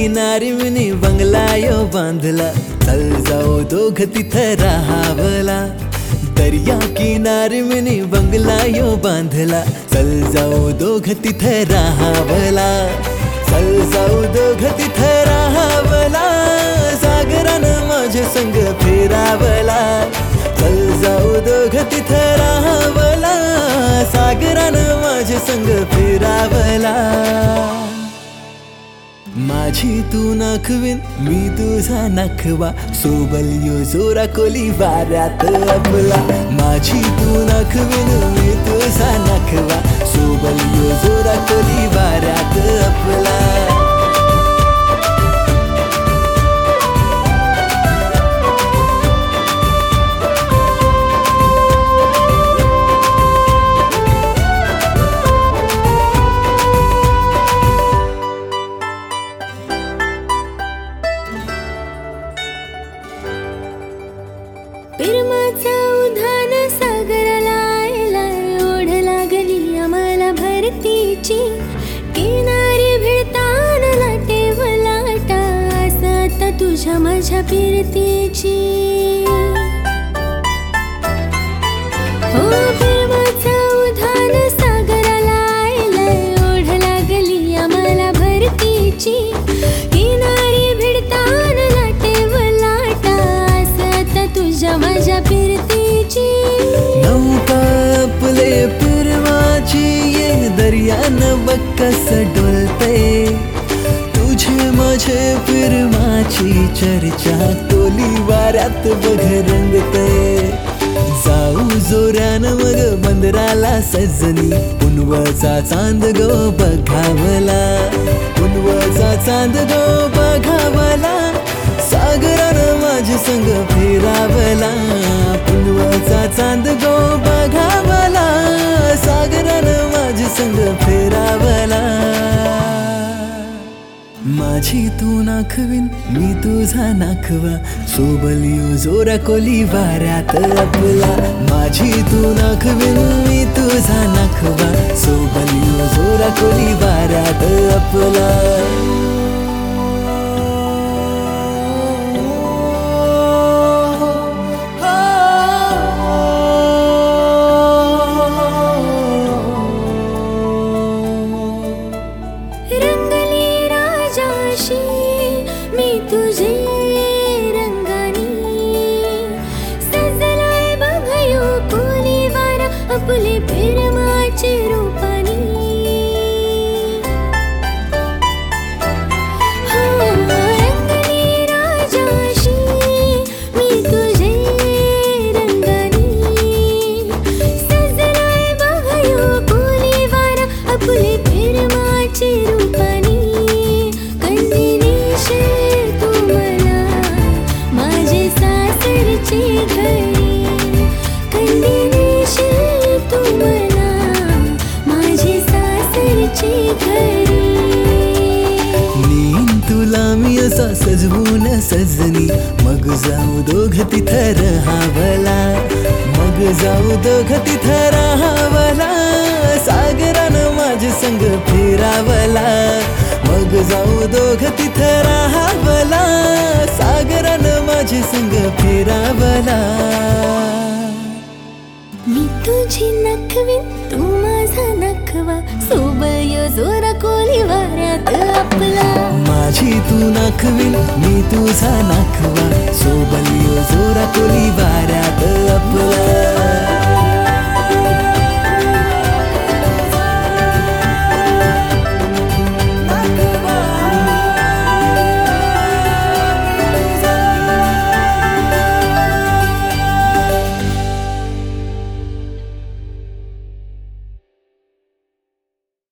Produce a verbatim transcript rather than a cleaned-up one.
किनारी बंगला यो बांधला, चल जाऊ दोघ तिथं राहावला. दर्या किनारी मिनी बंगला यो बांधला, चल जाऊ दोघ तिथं राहावला. चल जाऊ दोघ तिथं राहावला, सागरानं माझ्या संग फिरावला. चल जाऊ दोघ तिथं राहावला, सागरानं माझ्या संग फिरावला. माझी तू नाखवीन मी तुझा नाखवा, सोबल यो जोरा कोली वाऱ्यात आपला. माझी तू नाखवीन मी तुझा नाखवा, सोबल यो जोरा कोली वाऱ्यात आपला. प्रेमाचा उधाण सागराला आयलाय, ओढ लागली आम्हाला भरतीची. किनारी भिडताना लाटे वलाटा, असं आता तुझ्या माझ्या फिरतीची. हो प्रेमाचा उधाण सागराला आयलाय, ओढ लागली आम्हाला भरतीची. किनारी भिडताना लाटे वलाटा, असं आता तुझ्या माझ्या फिरतीची. नौका आपले फिरवाची ये, दर्यानं बघ कसं डोलते. तुझे माझे फिरवाची चर्चा, टोली वाऱ्यात बघ रंगते. जाऊ जोऱ्यानं मग बंदराला सजनी, पुनवचा चांद गो बघावला. पुनवचा चांद गो बघावला, सागरानं माझ्या संग फिरावला. पुनवचा चांद गो बघावला, सागरानं माझ्या संग फिरावला. माझी तू नाखवीन मी तुझा नाखवा, सोबल यो जोरा कोली वाऱ्यात आपला. माझी तू नाखवीन मी तुझा नाखवा, सोबल यो जोरा कोली वाऱ्यात आपला. मी तुझे रंगानी सजलाय बघयो कोली वारा, आपले प्रेमाचे रूपानी. हो रंगली राजाशी मी तुझे रंगानी, सजलाय बघयो कोली वारा, आपले प्रेमाचे रूपानी. नीन तुला मी असा सजवून सजनी, मग जाऊ दोघ तिथं राहावला. मग जाऊ दोघ तिथं राहावला, सागरानं माझ्या संग फिरावला. मग जाऊ दोघ तिथं राहावला, सागरानं माझ्या संग फिरावला. मी तुझी नखवीन तू माझा नखवा, सोबय जोरा कोली वाऱ्यात आपला. माझी तू नाखवीन मी तुझा नाखवा, सोबल यो जोरा कोली वाऱ्यात आपला.